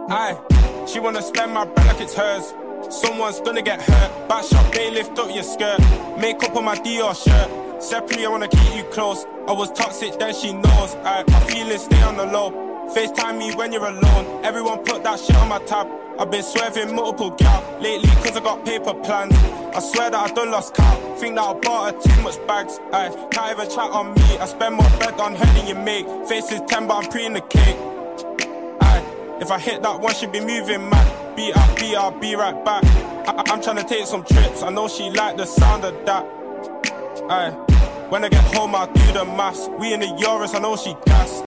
Aye, she wanna spend my bread like it's hers. Someone's gonna get hurt. Back shot, they lift up your skirt. Makeup on my Dior shirt. Separately, I wanna keep you close. I was toxic, then she knows. Aye, my feelings stay on the low. FaceTime me when you're alone. Everyone put that shit on my tab. I've been swerving multiple gal lately cause I got paper plans. I swear that I done lost count. Think that I bought her too much bags. Aye, can't even chat on me. I spend more bread on her than you make. Face is 10 but I'm pre in the cake. Aye, if I hit that one, she be moving mad. Beat up, I'll be right back. I'm tryna take some trips. I know she like the sound of that. Aye, when I get home I'll do the maths. We in the Euros, I know she gas.